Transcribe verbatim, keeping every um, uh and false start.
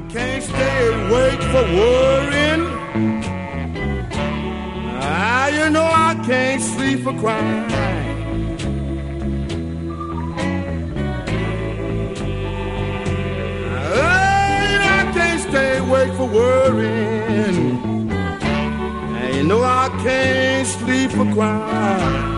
Can't stay awake for worrying. Ah, you know I can't sleep for crying. Ah, I can't stay awake for worrying. Ah, you know I can't sleep for crying.